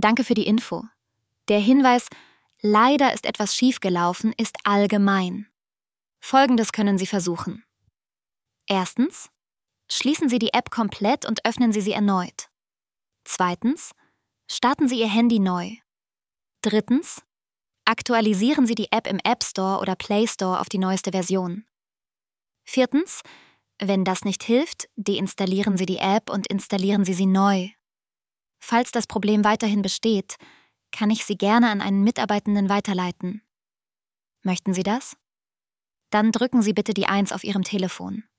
Danke für die Info. Der Hinweis, leider ist etwas schiefgelaufen, ist allgemein. Folgendes können Sie versuchen. Erstens, schließen Sie die App komplett und öffnen Sie sie erneut. Zweitens, starten Sie Ihr Handy neu. Drittens, aktualisieren Sie die App im App Store oder Play Store auf die neueste Version. Viertens, wenn das nicht hilft, deinstallieren Sie die App und installieren Sie sie neu. Falls das Problem weiterhin besteht, kann ich Sie gerne an einen Mitarbeitenden weiterleiten. Möchten Sie das? Dann drücken Sie bitte die 1 auf Ihrem Telefon.